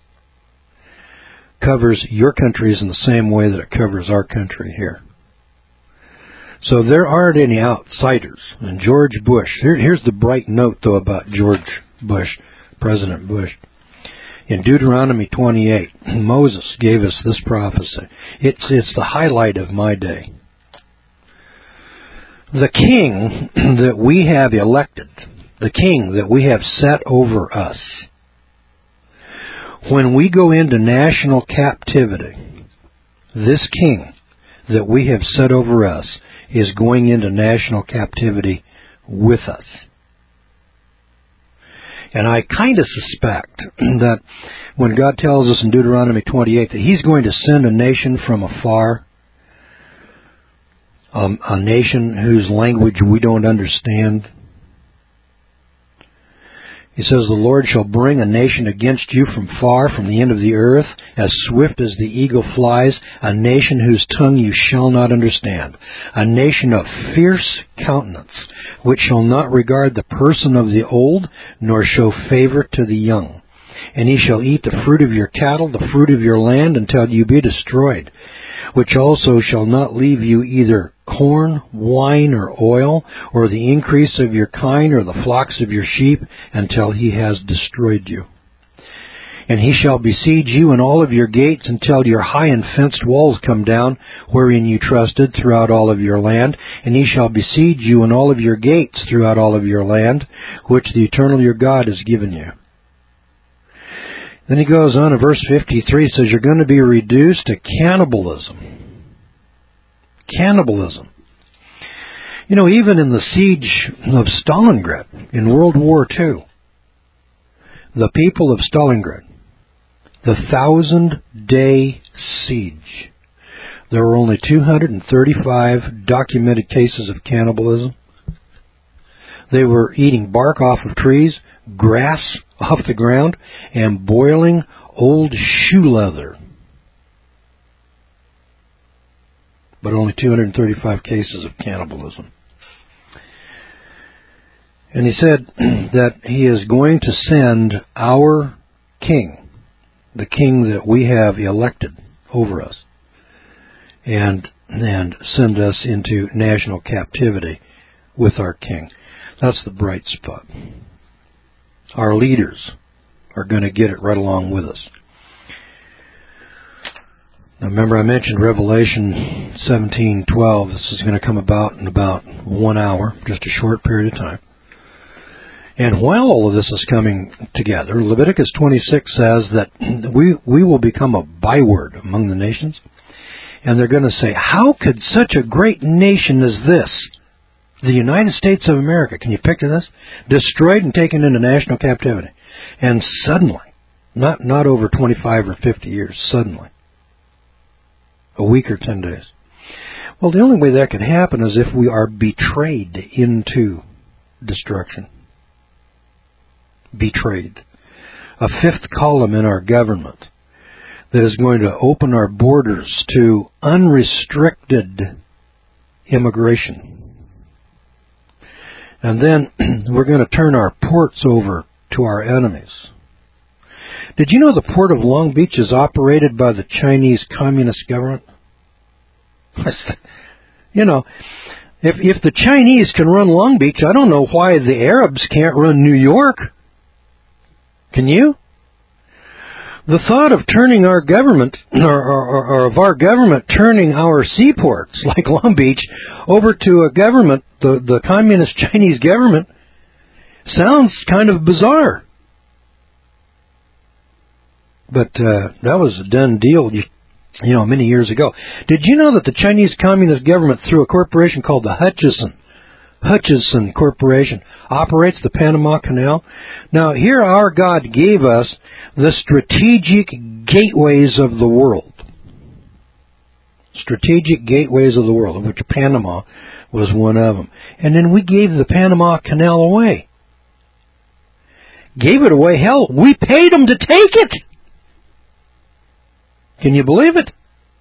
S1: covers your countries in the same way that it covers our country here. So there aren't any outsiders. And George Bush, here, here's the bright note, though, about George Bush, President Bush. In Deuteronomy twenty-eight, Moses gave us this prophecy. It's, it's the highlight of my day. The king that we have elected, the king that we have set over us, when we go into national captivity, this king that we have set over us is going into national captivity with us. And I kind of suspect that when God tells us in Deuteronomy twenty-eight that He's going to send a nation from afar, um, a nation whose language we don't understand, He says, the Lord shall bring a nation against you from far, from the end of the earth, as swift as the eagle flies, a nation whose tongue you shall not understand, a nation of fierce countenance, which shall not regard the person of the old, nor show favor to the young. And he shall eat the fruit of your cattle, the fruit of your land, until you be destroyed, which also shall not leave you either corn, wine, or oil, or the increase of your kine, or the flocks of your sheep, until he has destroyed you. And he shall besiege you in all of your gates until your high and fenced walls come down, wherein you trusted throughout all of your land. And he shall besiege you in all of your gates throughout all of your land, which the eternal your God has given you. Then he goes on in verse fifty-three, says you're going to be reduced to cannibalism. Cannibalism. You know, even in the siege of Stalingrad in World War Two, the people of Stalingrad, the thousand-day siege, there were only two hundred thirty-five documented cases of cannibalism. They were eating bark off of trees, grass off the ground, and boiling old shoe leather. But only two hundred thirty-five cases of cannibalism. And he said that he is going to send our king, the king that we have elected over us, and, and send us into national captivity with our king. That's the bright spot. Our leaders are going to get it right along with us. Now remember I mentioned Revelation seventeen twelve. This is going to come about in about one hour, just a short period of time. And while all of this is coming together, Leviticus twenty-six says that we we will become a byword among the nations. And they're going to say, how could such a great nation as this, the United States of America, can you picture this? Destroyed and taken into national captivity. And suddenly, not, not over twenty-five or fifty years, suddenly, a week or ten days. Well, the only way that could happen is if we are betrayed into destruction. Betrayed. A fifth column in our government that is going to open our borders to unrestricted immigration. And then we're going to turn our ports over to our enemies. Did you know the port of Long Beach is operated by the Chinese Communist government? You know, if if the Chinese can run Long Beach, I don't know why the Arabs can't run New York. Can you? The thought of turning our government, or, or, or of our government turning our seaports, like Long Beach, over to a government, the, the communist Chinese government, sounds kind of bizarre. But uh, that was a done deal, you, you know, many years ago. Did you know that the Chinese Communist government, through a corporation called the Hutchison, Hutchison Corporation, operates the Panama Canal? Now, here our God gave us the strategic gateways of the world. Strategic gateways of the world, of which Panama was one of them. And then we gave the Panama Canal away. Gave it away? Hell, we paid them to take it! Can you believe it?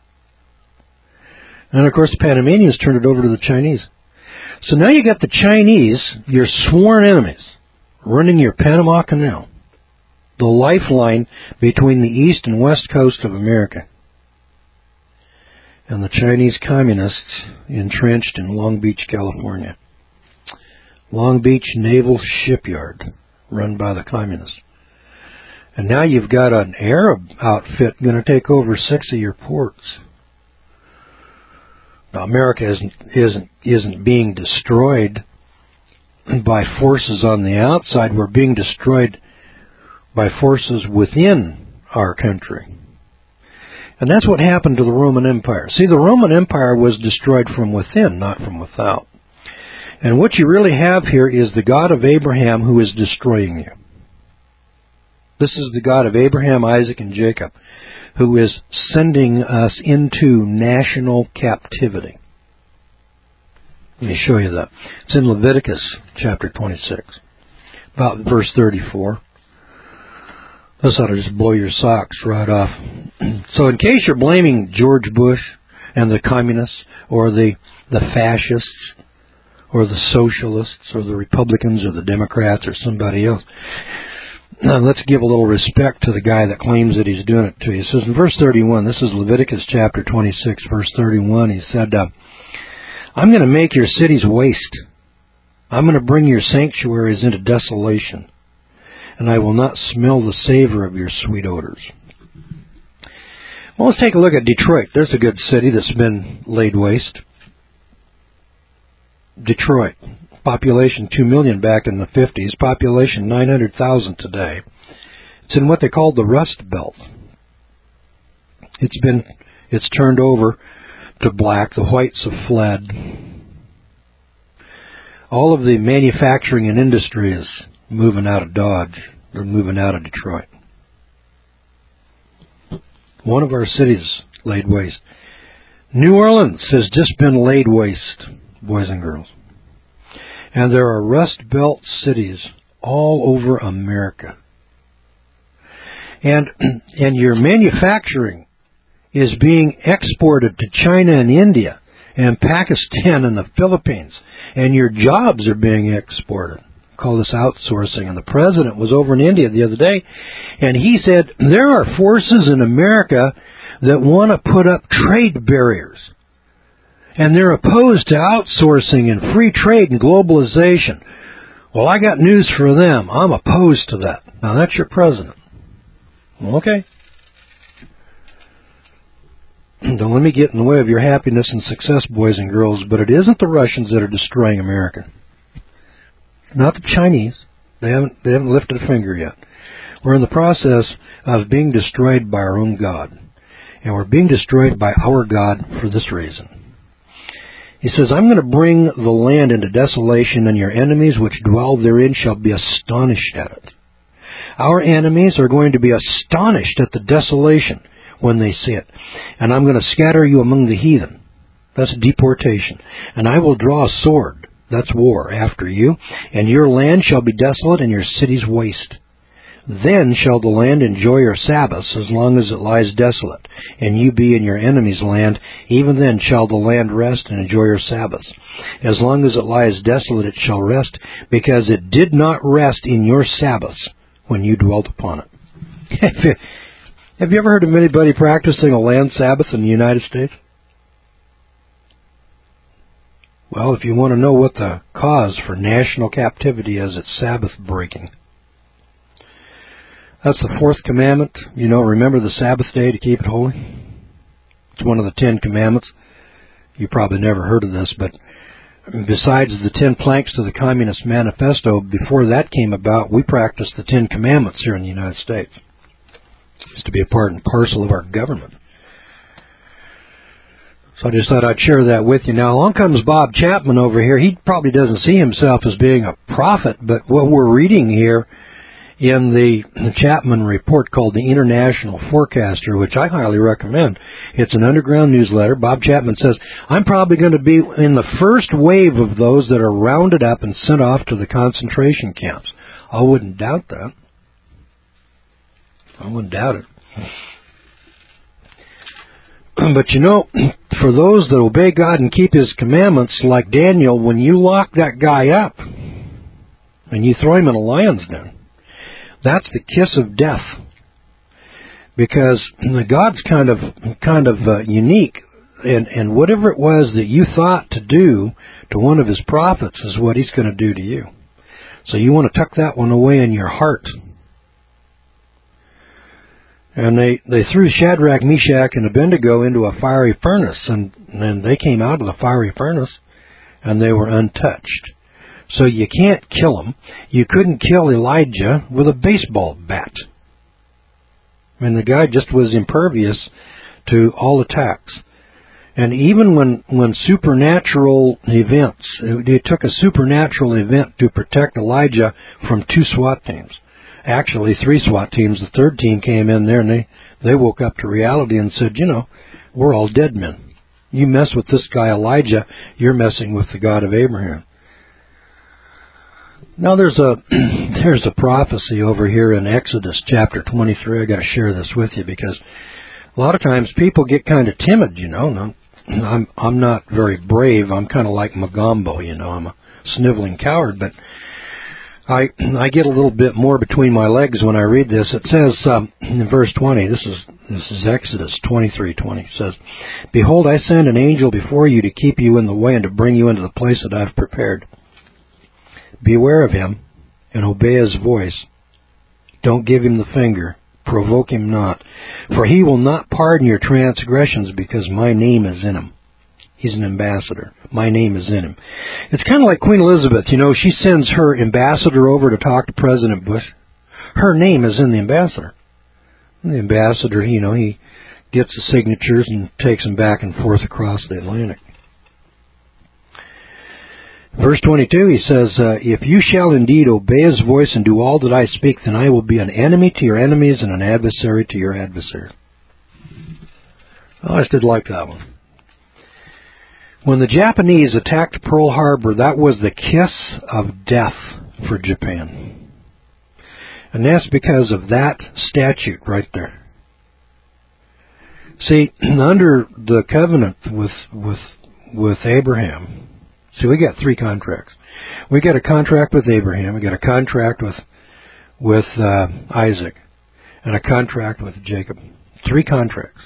S1: And of course the Panamanians turned it over to the Chinese. So now you got the Chinese, your sworn enemies, running your Panama Canal, the lifeline between the east and west coast of America. And the Chinese communists entrenched in Long Beach, California. Long Beach Naval Shipyard, run by the communists. And now you've got an Arab outfit going to take over six of your ports. Now, America isn't, isn't, isn't being destroyed by forces on the outside. We're being destroyed by forces within our country. And that's what happened to the Roman Empire. See, the Roman Empire was destroyed from within, not from without. And what you really have here is the God of Abraham who is destroying you. This is the God of Abraham, Isaac, and Jacob, who is sending us into national captivity. Let me show you that. It's in Leviticus chapter twenty-six, about verse thirty-four. This ought to just blow your socks right off. So in case you're blaming George Bush and the communists, or the, the fascists, or the socialists, or the Republicans, or the Democrats, or somebody else, now, let's give a little respect to the guy that claims that he's doing it to you. It says in verse thirty-one, this is Leviticus chapter twenty-six, verse thirty-one, he said, uh, I'm going to make your cities waste. I'm going to bring your sanctuaries into desolation. and I will not smell the savor of your sweet odors. Well, let's take a look at Detroit. There's a good city that's been laid waste. Detroit, population two million back in the fifties, population nine hundred thousand today. It's in what they call the Rust Belt. It's been, it's turned over to black. The whites have fled. All of the manufacturing and industry is moving out of Dodge. They're moving out of Detroit. One of our cities laid waste. New Orleans has just been laid waste, boys and girls. And there are Rust Belt cities all over America. And and your manufacturing is being exported to China and India and Pakistan and the Philippines. And your jobs are being exported. Call this outsourcing. And the president was over in India the other day, and he said there are forces in America that want to put up trade barriers. And they're opposed to outsourcing and free trade and globalization. Well, I got news for them. I'm opposed to that. Now, that's your president. Okay. Don't let me get in the way of your happiness and success, boys and girls, but it isn't the Russians that are destroying America. It's not the Chinese. They haven't, they haven't lifted a finger yet. We're in the process of being destroyed by our own God. And we're being destroyed by our God for this reason. He says, I'm going to bring the land into desolation, and your enemies which dwell therein shall be astonished at it. Our enemies are going to be astonished at the desolation when they see it. And I'm going to scatter you among the heathen. That's deportation. And I will draw a sword. That's war after you. And your land shall be desolate and your cities waste. Then shall the land enjoy your Sabbaths as long as it lies desolate, and you be in your enemy's land. Even then shall the land rest and enjoy your Sabbaths. As long as it lies desolate, it shall rest, because it did not rest in your Sabbaths when you dwelt upon it. Have you ever heard of anybody practicing a land Sabbath in the United States? Well, if you want to know what the cause for national captivity is, it's Sabbath breaking. That's the fourth commandment. You know, remember the Sabbath day to keep it holy. It's one of the Ten Commandments. You probably never heard of this, but besides the Ten Planks to the Communist Manifesto, before that came about, we practiced the Ten Commandments here in the United States. It used to be a part and parcel of our government. So I just thought I'd share that with you. Now, along comes Bob Chapman over here. He probably doesn't see himself as being a prophet, but what we're reading here in the Chapman report called the International Forecaster, which I highly recommend. It's an underground newsletter. Bob Chapman says, I'm probably going to be in the first wave of those that are rounded up and sent off to the concentration camps. I wouldn't doubt that. I wouldn't doubt it. But you know, for those that obey God and keep His commandments, like Daniel, when you lock that guy up and you throw him in a lion's den, that's the kiss of death, because God's kind of kind of uh, unique, and and whatever it was that you thought to do to one of His prophets is what He's going to do to you. So you want to tuck that one away in your heart. And they they threw Shadrach, Meshach, and Abednego into a fiery furnace, and and they came out of the fiery furnace, and they were untouched. So you can't kill him. You couldn't kill Elijah with a baseball bat. I mean, the guy just was impervious to all attacks. And even when, when supernatural events, it took a supernatural event to protect Elijah from two SWAT teams. Actually, three SWAT teams. The third team came in there and they, they woke up to reality and said, you know, we're all dead men. You mess with this guy Elijah, you're messing with the God of Abraham. Now there's a there's a prophecy over here in Exodus chapter twenty-three. I got to share this with you because a lot of times people get kind of timid, you know. I'm I'm not very brave. I'm kind of like Magombo, you know. I'm a sniveling coward, but I I get a little bit more between my legs when I read this. It says um, in verse twenty. This is this is Exodus twenty-three twenty. It says, "Behold, I send an angel before you to keep you in the way and to bring you into the place that I've prepared. Beware of him and obey his voice. Don't give him the finger. Provoke him not. For he will not pardon your transgressions, because my name is in him. He's an ambassador. My name is in him. It's kind of like Queen Elizabeth. You know, she sends her ambassador over to talk to President Bush. Her name is in the ambassador. And the ambassador, you know, he gets the signatures and takes them back and forth across the Atlantic. Verse twenty-two, he says, uh, if you shall indeed obey his voice and do all that I speak, then I will be an enemy to your enemies and an adversary to your adversary. Oh, I just did like that one. When the Japanese attacked Pearl Harbor, that was the kiss of death for Japan. And that's because of that statute right there. See, under the covenant with with with Abraham, see, we got three contracts. We got a contract with Abraham, we got a contract with with uh, Isaac, and a contract with Jacob. Three contracts.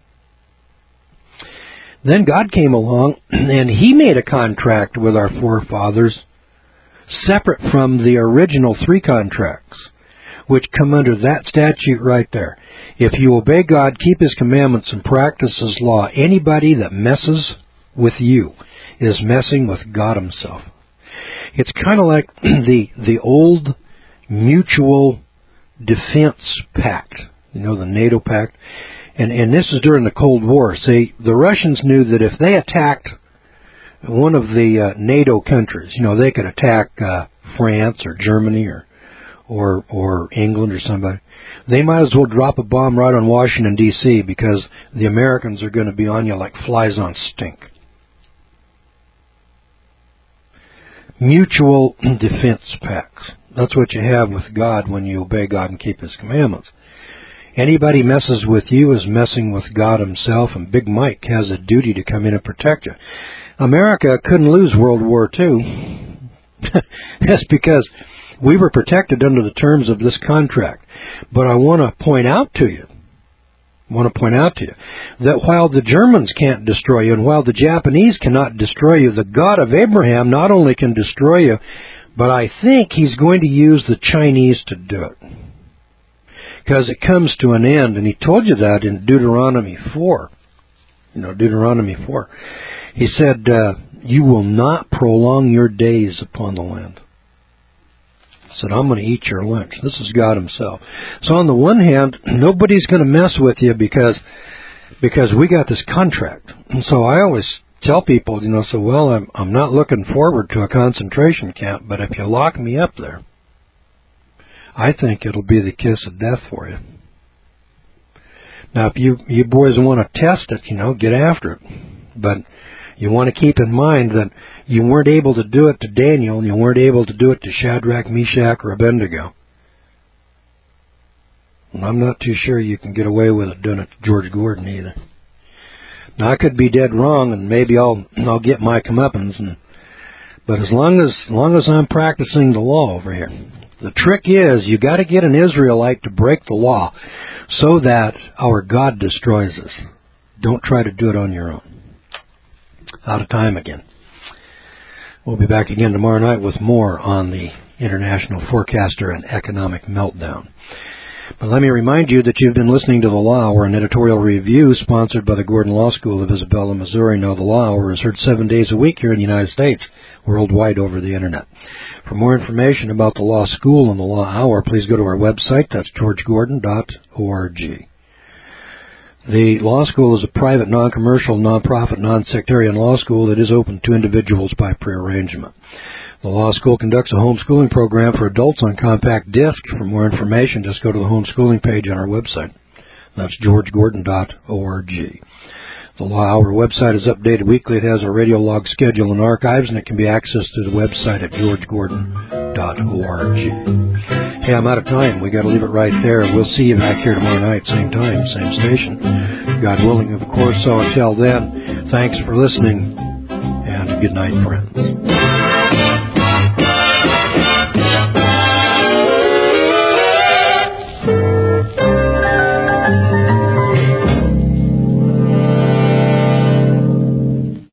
S1: Then God came along, and He made a contract with our forefathers, separate from the original three contracts, which come under that statute right there. If you obey God, keep His commandments, and practice His law, anybody that messes with you is messing with God Himself. It's kind of like the the old mutual defense pact, you know, the NATO pact. And, and this is during the Cold War. See, the Russians knew that if they attacked one of the uh, NATO countries, you know, they could attack uh, France or Germany or, or or England or somebody. They might as well drop a bomb right on Washington, D C, because the Americans are going to be on you like flies on stink. Mutual defense pacts. That's what you have with God when you obey God and keep His commandments. Anybody messes with you is messing with God Himself, and Big Mike has a duty to come in and protect you. America couldn't lose World War Two. That's because we were protected under the terms of this contract. But I want to point out to you, want to point out to you, that while the Germans can't destroy you, and while the Japanese cannot destroy you, the God of Abraham not only can destroy you, but I think He's going to use the Chinese to do it. Because it comes to an end, and He told you that in Deuteronomy four. You know, Deuteronomy four. He said, uh, you will not prolong your days upon the land. He said, I'm going to eat your lunch. This is God Himself. So on the one hand, nobody's going to mess with you because because we got this contract. And so I always tell people, you know, so, well, I'm, I'm not looking forward to a concentration camp, but if you lock me up there, I think it'll be the kiss of death for you. Now, if you, you boys want to test it, you know, get after it. But you want to keep in mind that you weren't able to do it to Daniel, and you weren't able to do it to Shadrach, Meshach, or Abednego. And I'm not too sure you can get away with it doing it to George Gordon either. Now, I could be dead wrong, and maybe I'll I'll get my comeuppance. And, but as long as, as long as I'm practicing the law over here. The trick is, you got to get an Israelite to break the law so that our God destroys us. Don't try to do it on your own. Out of time again. We'll be back again tomorrow night with more on the International Forecaster and Economic Meltdown. But let me remind you that you've been listening to The Law Hour, an editorial review sponsored by the Gordon Law School of Isabella, Missouri. Now, The Law Hour is heard seven days a week here in the United States, worldwide over the Internet. For more information about the Law School and the Law Hour, please go to our website. That's george gordon dot org. The Law School is a private, non-commercial, non-profit, non-sectarian law school that is open to individuals by prearrangement. The Law School conducts a homeschooling program for adults on compact disc. For more information, just go to the homeschooling page on our website. That's george gordon dot org. The Law Hour website is updated weekly. It has a radio log schedule and archives, and it can be accessed through the website at george gordon dot org. Hey, I'm out of time. We got to leave it right there. We'll see you back here tomorrow night, same time, same station. God willing, of course. So until then, thanks for listening, and good night, friends.